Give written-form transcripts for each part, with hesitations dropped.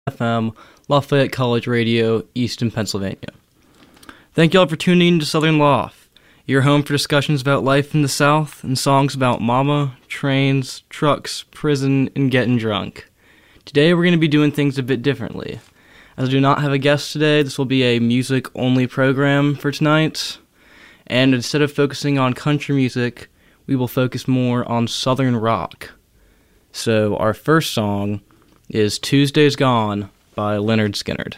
FM, Lafayette College Radio, Easton, Pennsylvania. Thank y'all for tuning in to Southern Loft, your home for discussions about life in the South and songs about mama, trains, trucks, prison, and getting drunk. Today we're going to be doing things a bit differently. As I do not have a guest today, this will be a music-only program for tonight, and instead of focusing on country music, we will focus more on Southern rock. So our first song is Tuesday's Gone by Lynyrd Skynyrd.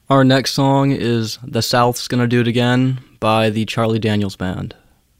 Our next song is The South's Gonna Do It Again by the Charlie Daniels Band.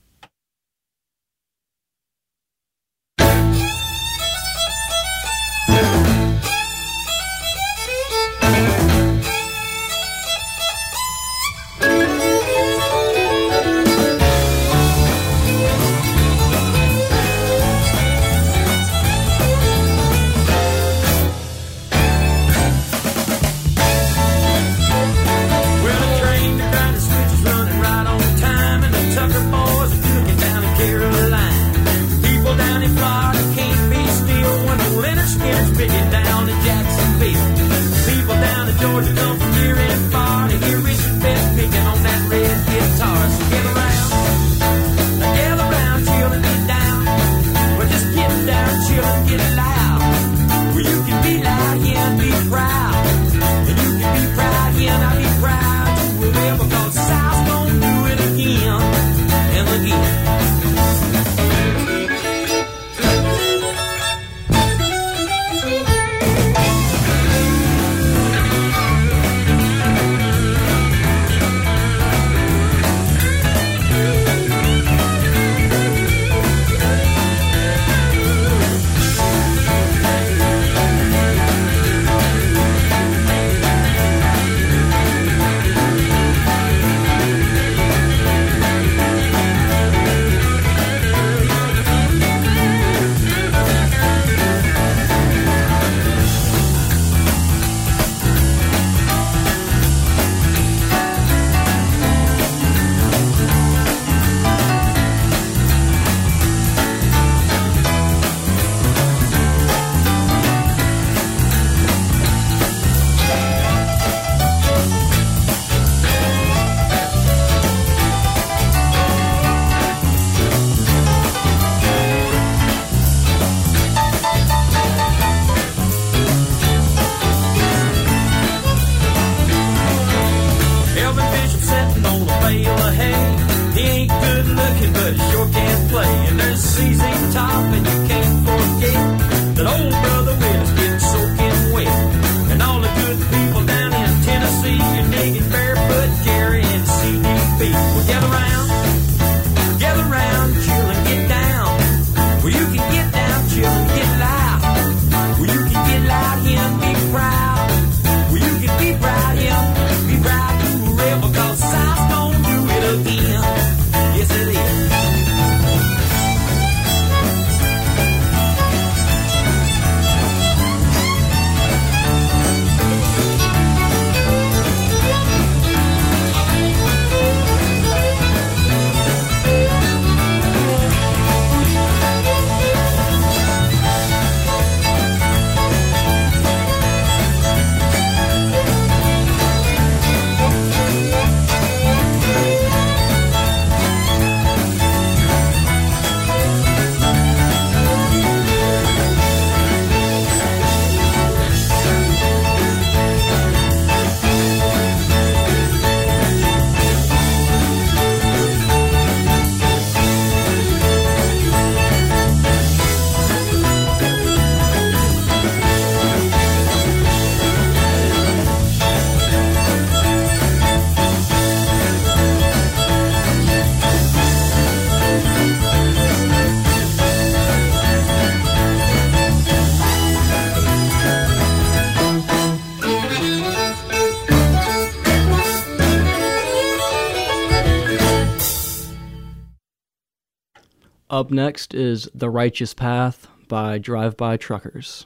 Up next is The Righteous Path by Drive-By Truckers.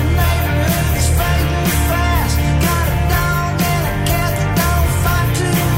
Got a dog and a cat that don't fight too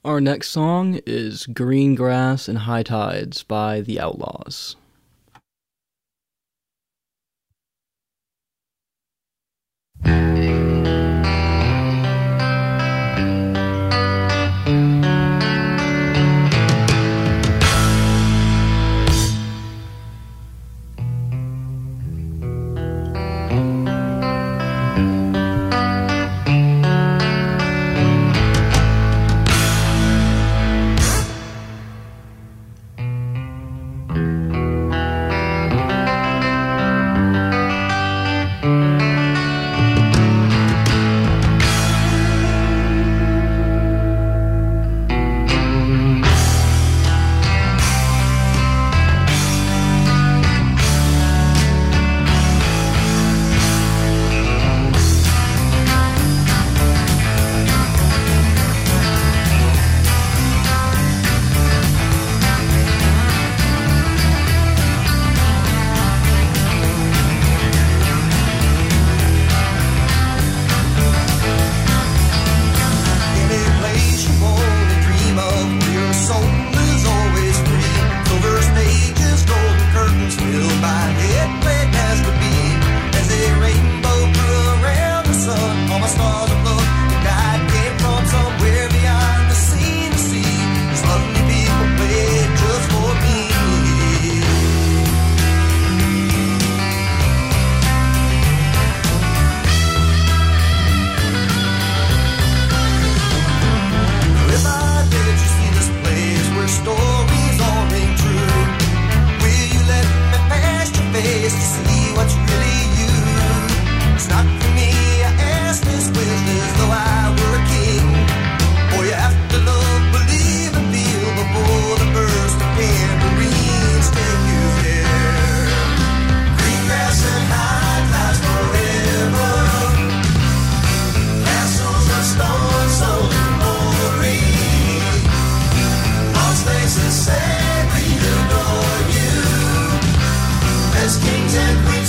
Our next song is Green Grass and High Tides by The Outlaws. Kings and queens.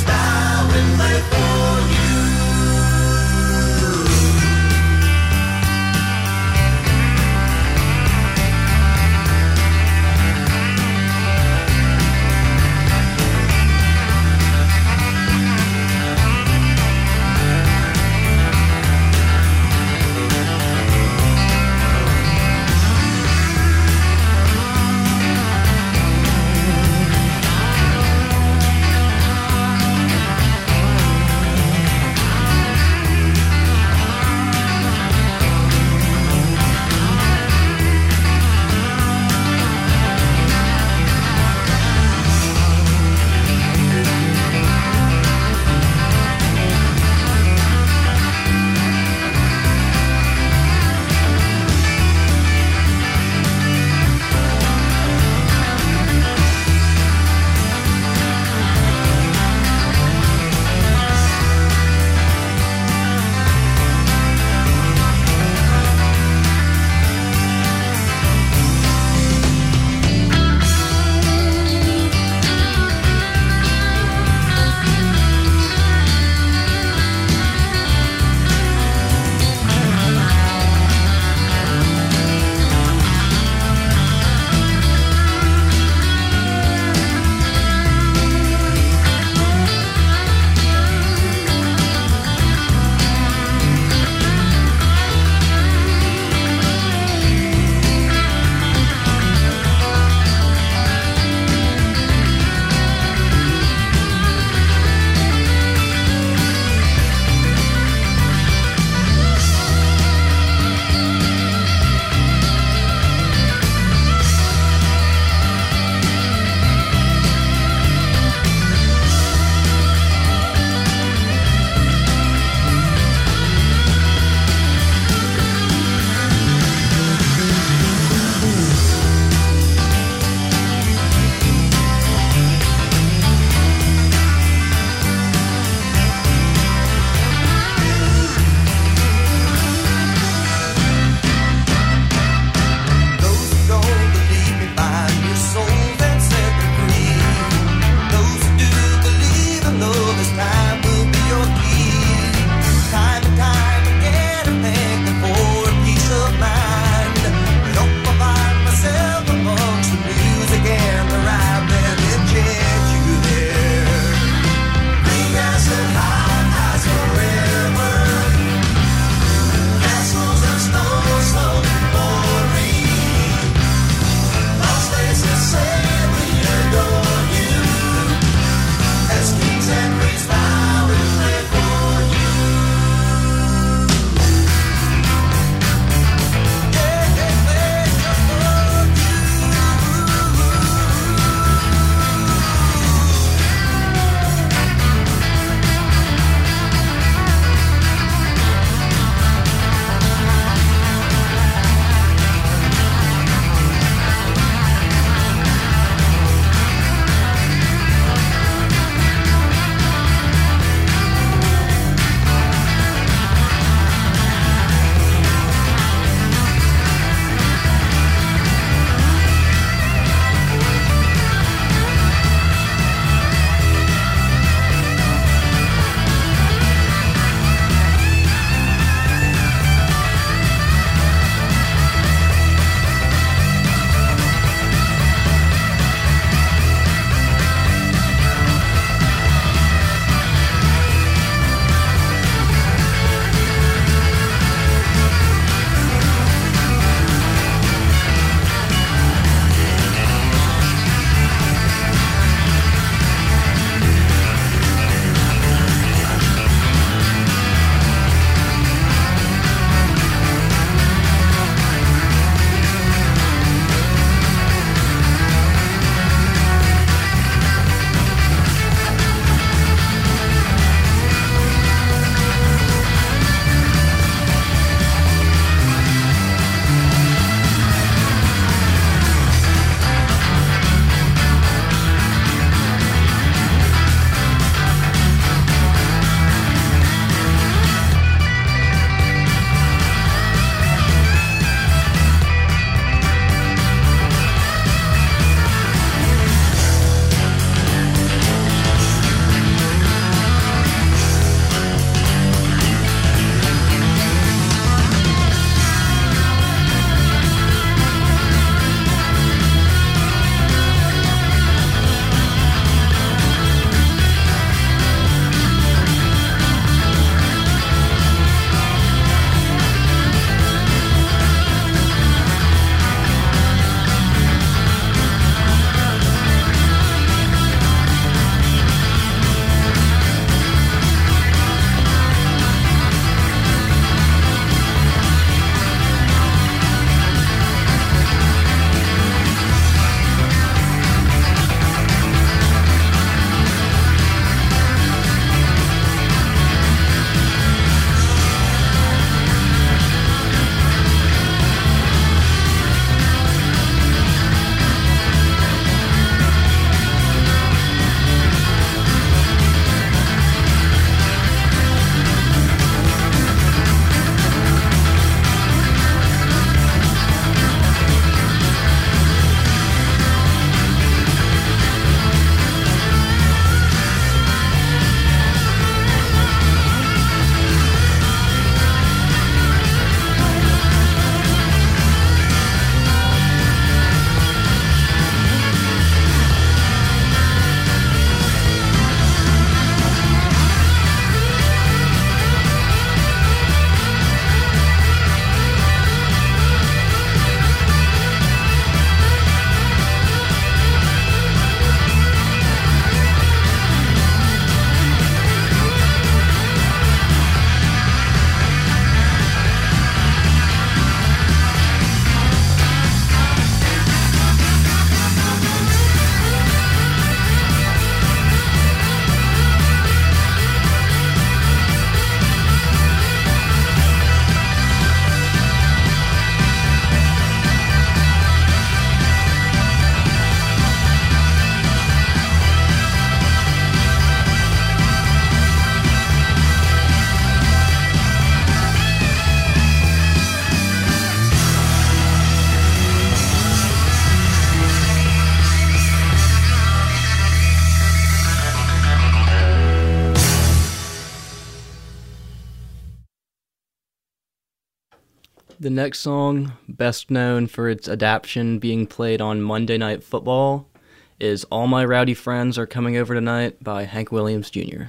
The next song, best known for its adaptation being played on Monday Night Football, is All My Rowdy Friends Are Coming Over Tonight by Hank Williams Jr.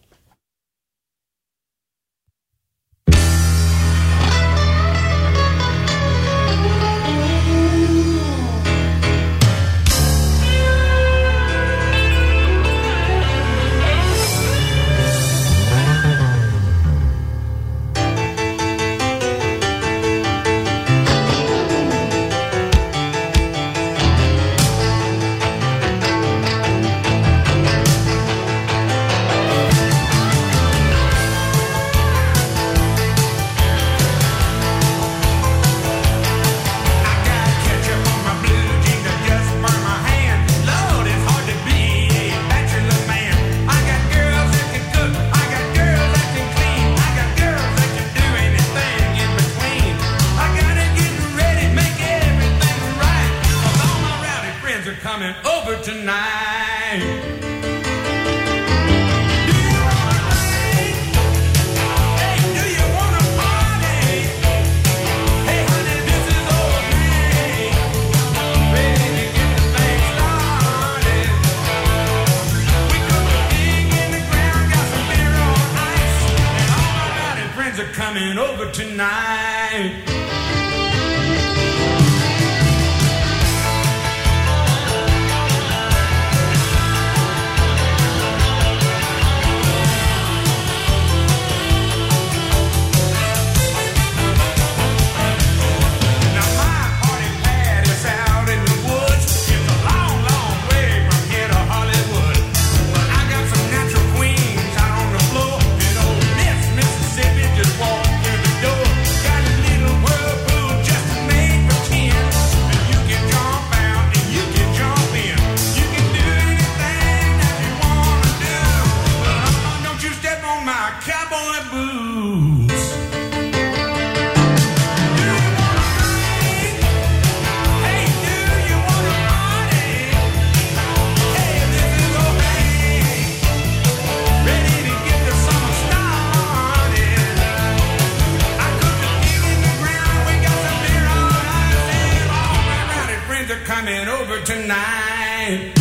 Coming over tonight. Coming over tonight.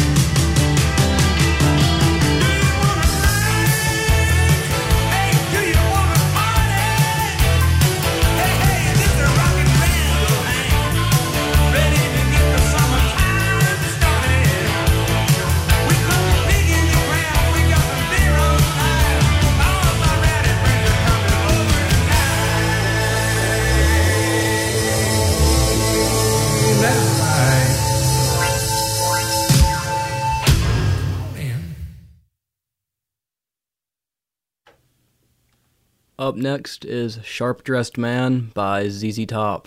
Up next is Sharp Dressed Man by ZZ Top.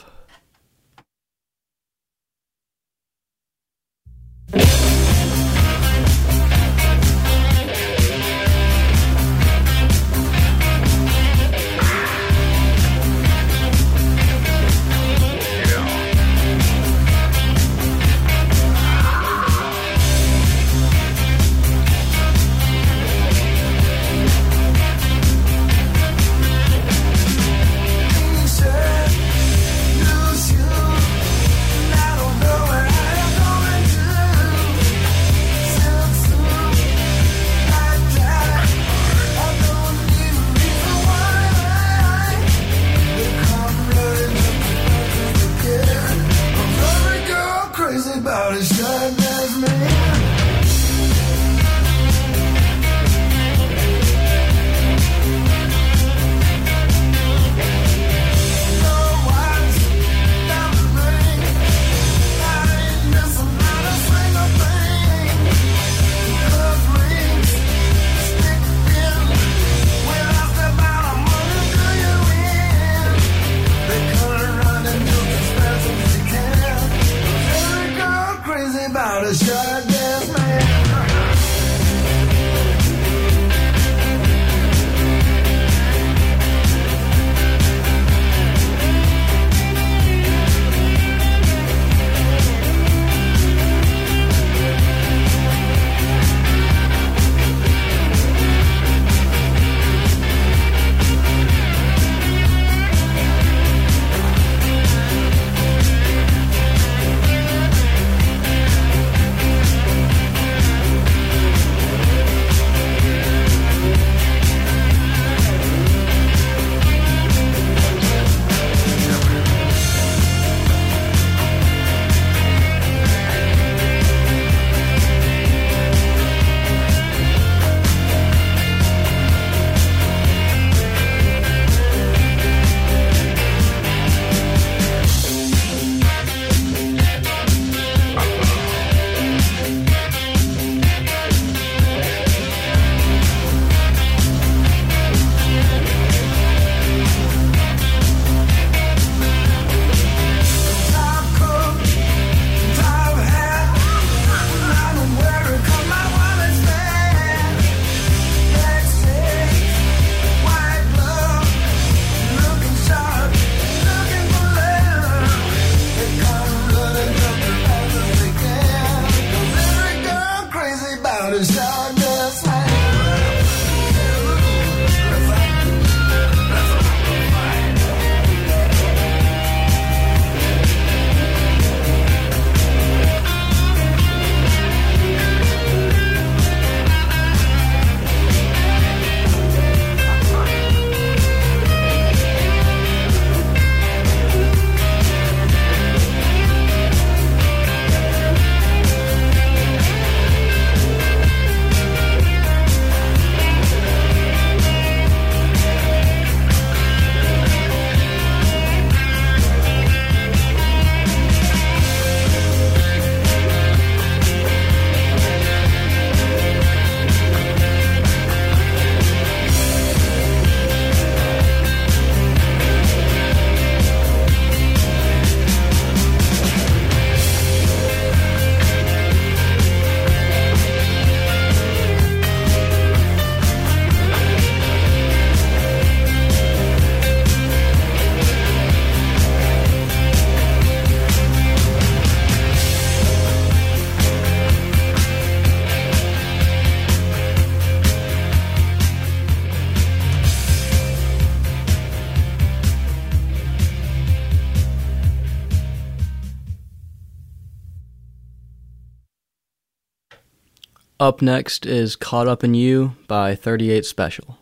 Said Up next is Caught Up in You by 38 Special.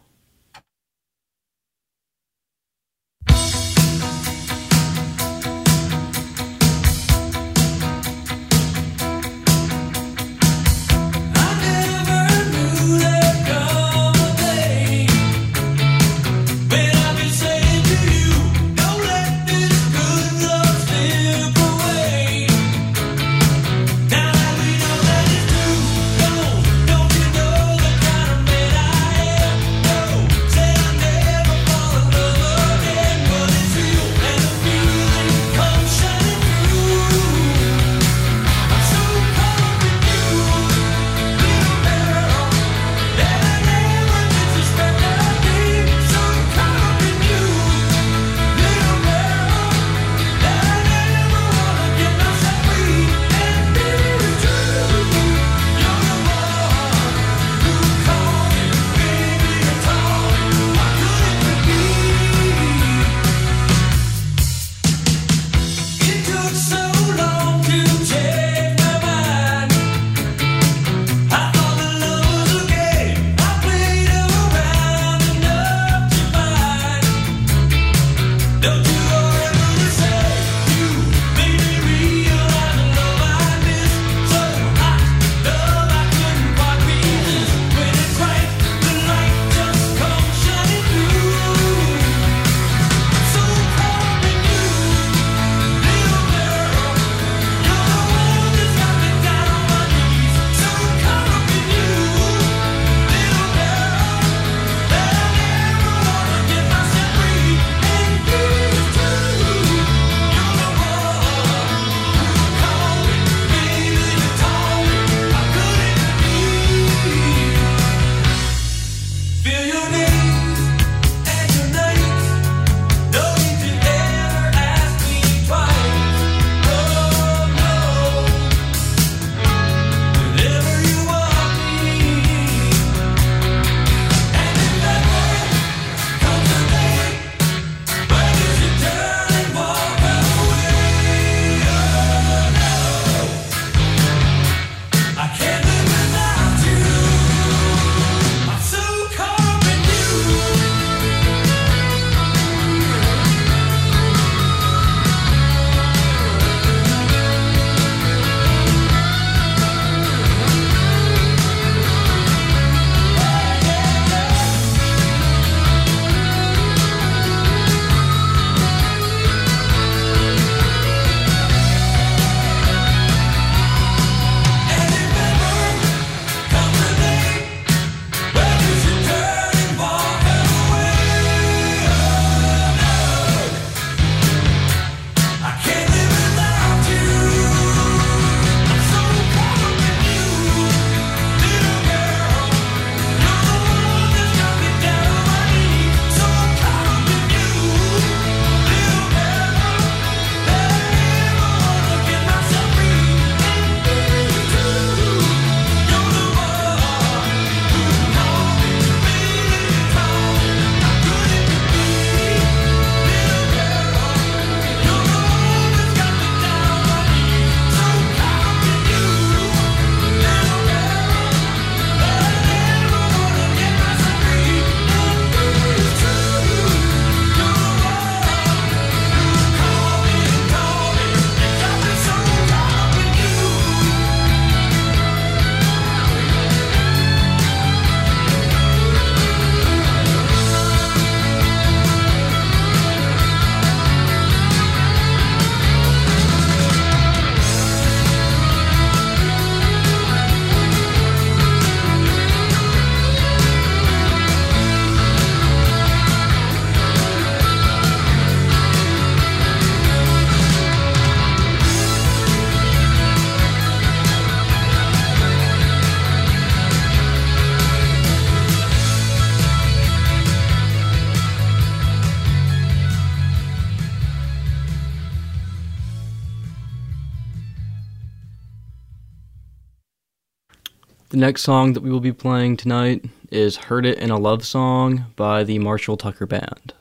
The next song that we will be playing tonight is Heard It in a Love Song by the Marshall Tucker Band.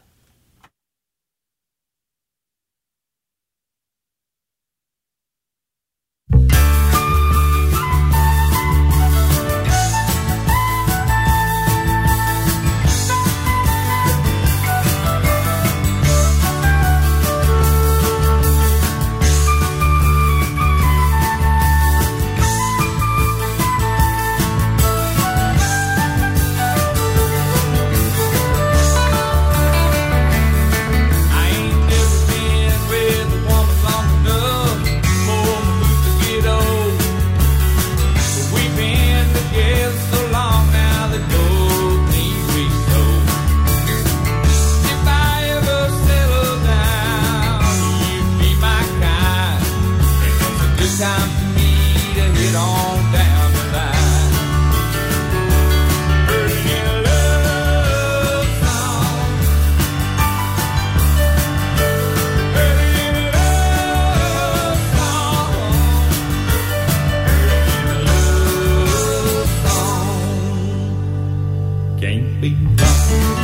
can't be wrong.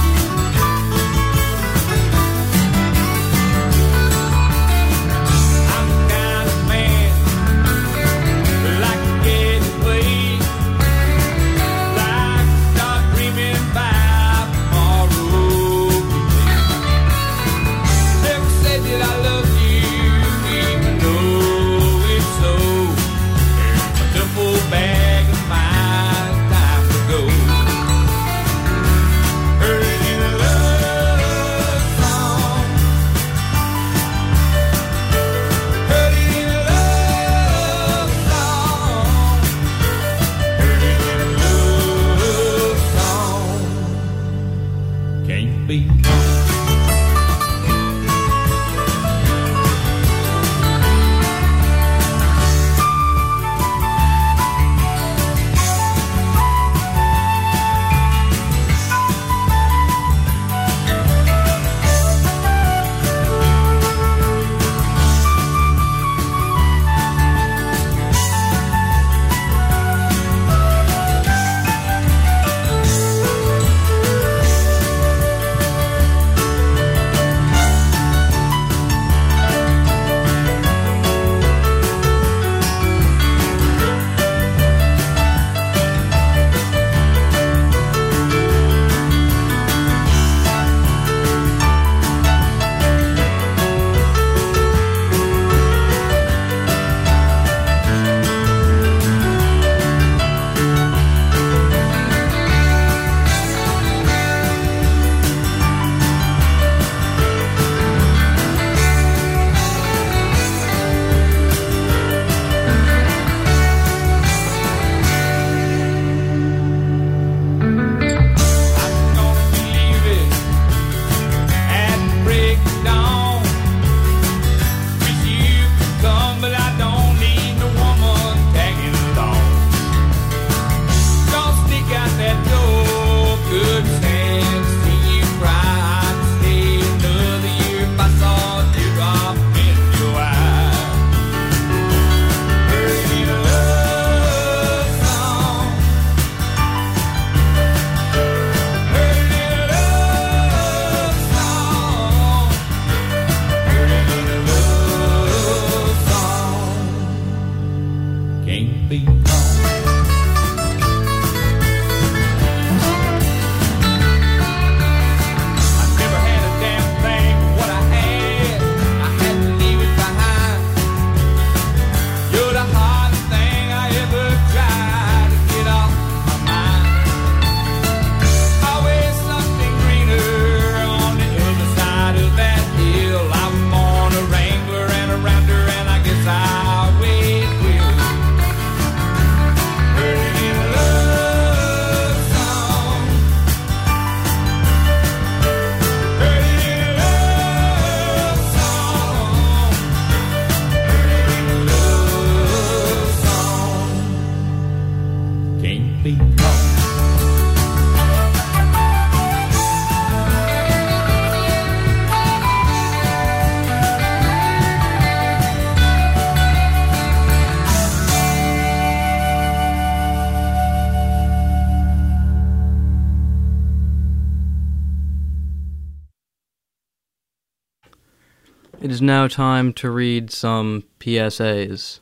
It is now time to read some PSAs.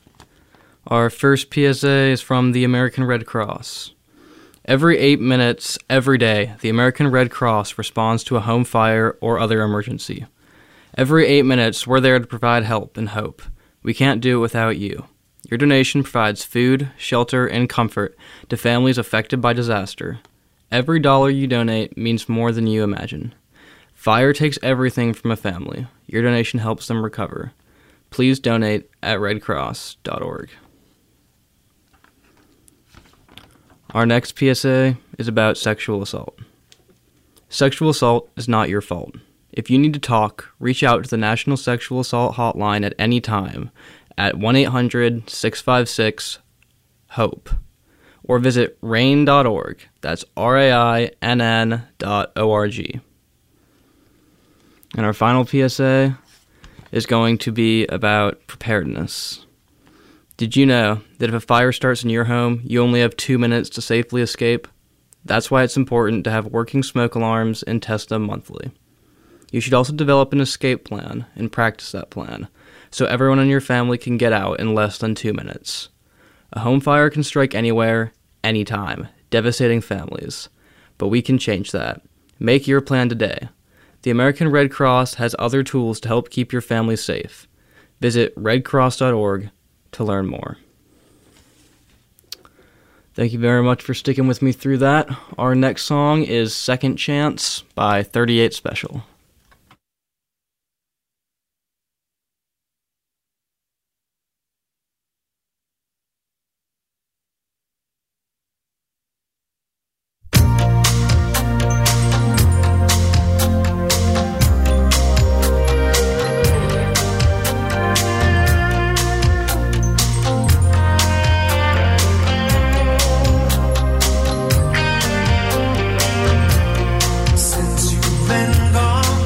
Our first PSA is from the American Red Cross. Every 8 minutes, every day, the American Red Cross responds to a home fire or other emergency. Every 8 minutes, we're there to provide help and hope. We can't do it without you. Your donation provides food, shelter, and comfort to families affected by disaster. Every dollar you donate means more than you imagine. Fire takes everything from a family. Your donation helps them recover. Please donate at redcross.org. Our next PSA is about sexual assault. Sexual assault is not your fault. If you need to talk, reach out to the National Sexual Assault Hotline at any time at 1-800-656-HOPE or visit rainn.org. That's RAINN.org. And our final PSA is going to be about preparedness. Did you know that if a fire starts in your home, you only have 2 minutes to safely escape? That's why it's important to have working smoke alarms and test them monthly. You should also develop an escape plan and practice that plan, so everyone in your family can get out in less than 2 minutes. A home fire can strike anywhere, anytime, devastating families. But we can change that. Make your plan today. The American Red Cross has other tools to help keep your family safe. Visit redcross.org to learn more. Thank you very much for sticking with me through that. Our next song is Second Chance by 38 Special. Since you've been gone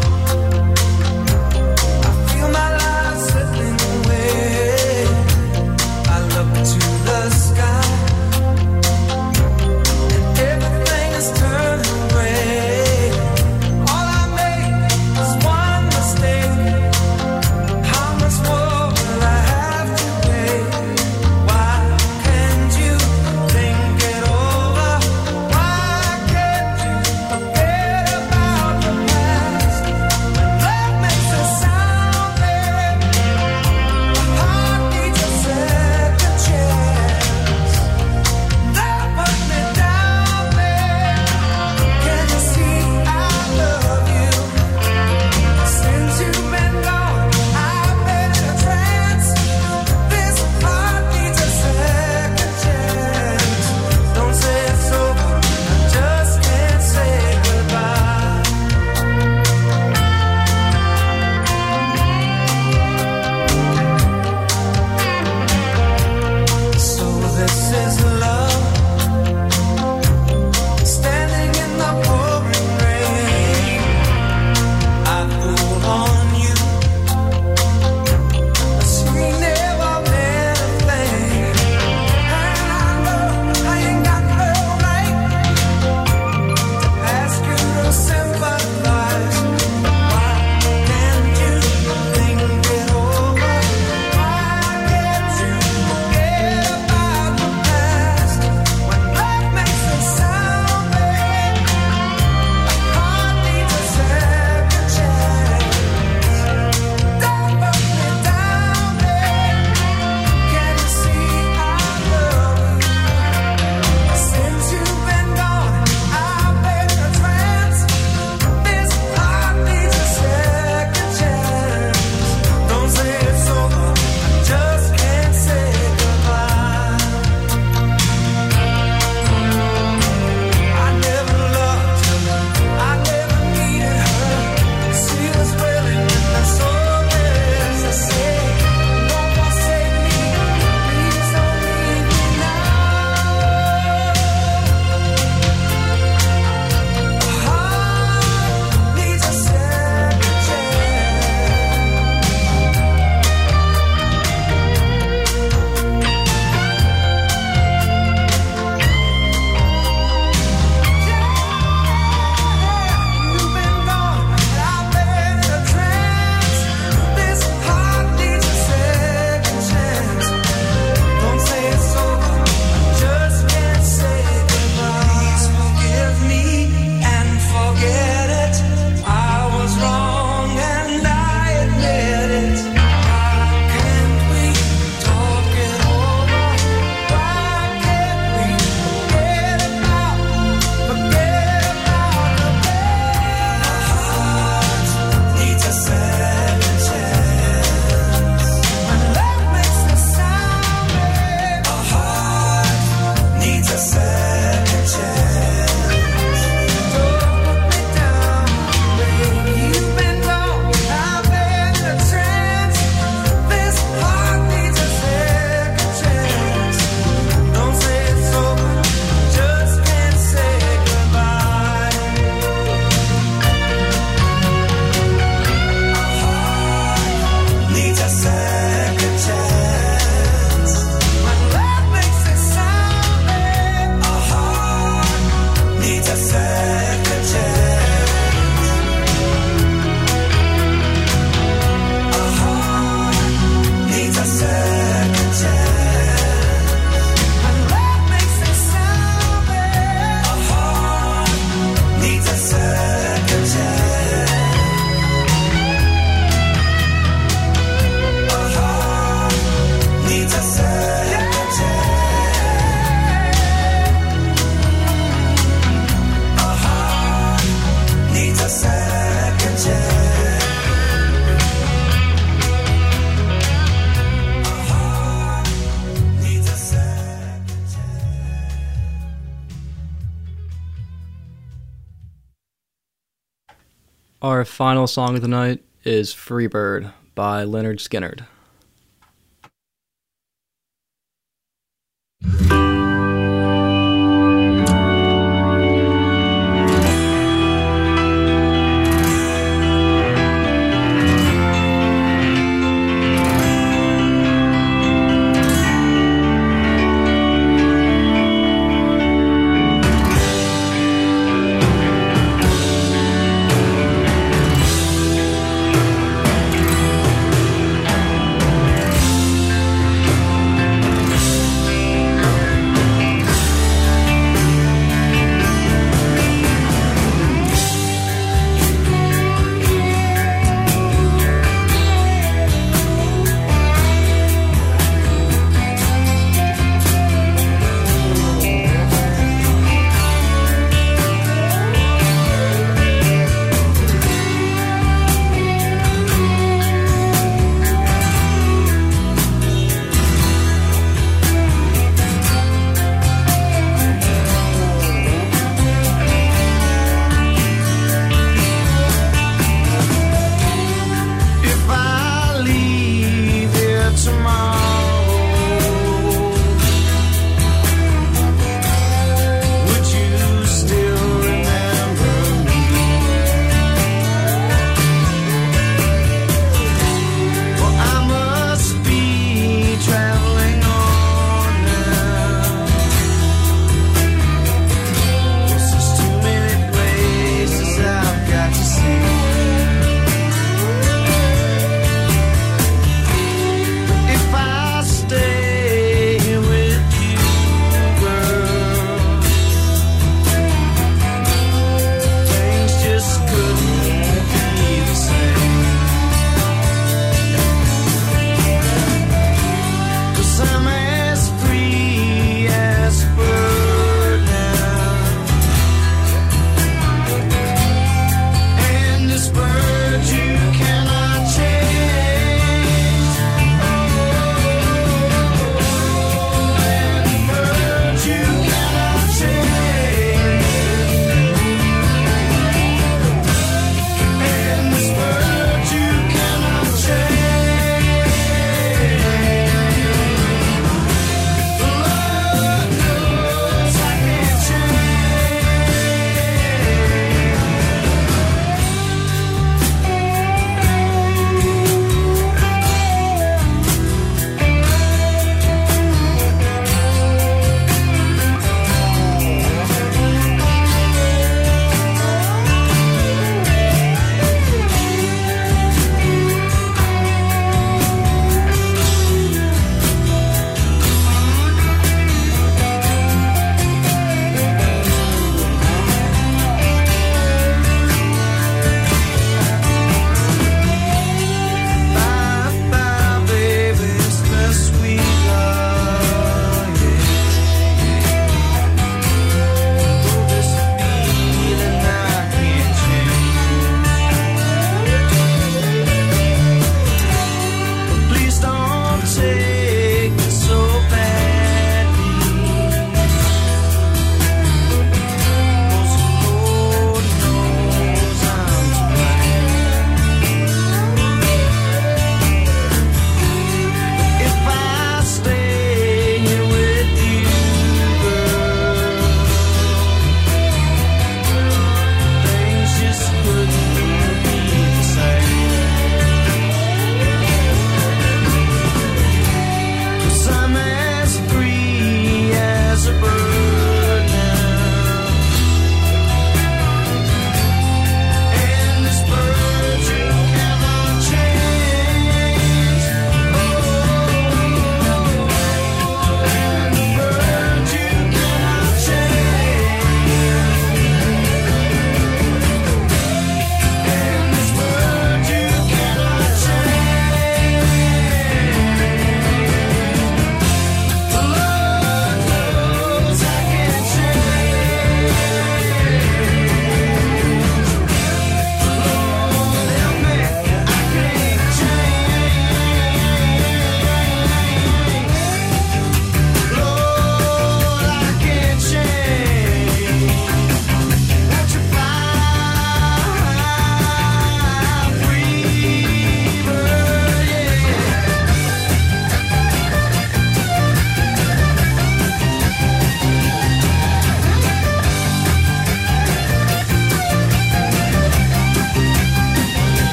Our final song of the night is Freebird by Leonard Skinner.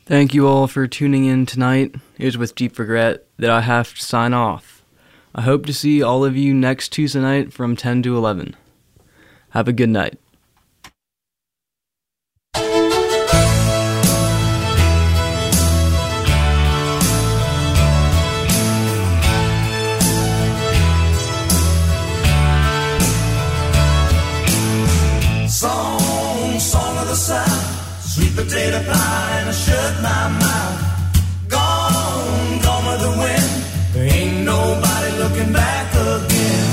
Thank you all for tuning in tonight. It is with deep regret that I have to sign off. I hope to see all of you next Tuesday night from 10 to 11. Have a good night. Song of the South, sweet potato pie, and I shut my mouth. Gone with the wind, there ain't nobody looking back again.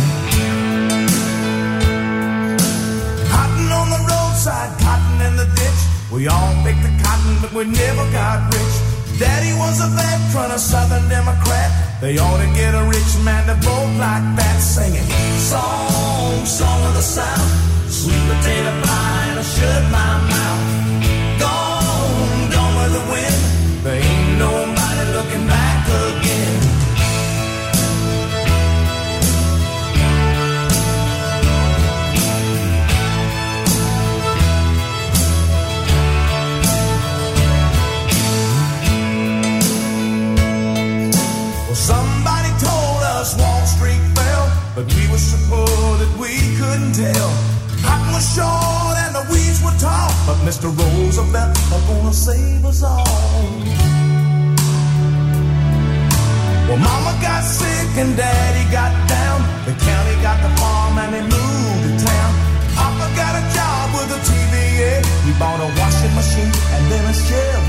Cotton on the roadside, cotton in the ditch. We all picked the cotton, but we never got rich. Daddy was a veteran, a Southern Democrat. They ought to get a rich man to vote like that, singing song of the South, sweet potato pie, and I shut my mouth. Gone with the wind, there ain't nobody looking back again. Well, somebody told us Wall Street fell, but we were so poor that we couldn't tell. Cotton was short and the weeds were tall, but Mr. Roosevelt was gonna save us all. Well, Mama got sick and Daddy got down. The county got the farm and they moved to town. Papa got a job with a TVA. He bought a washing machine and then a Chevy.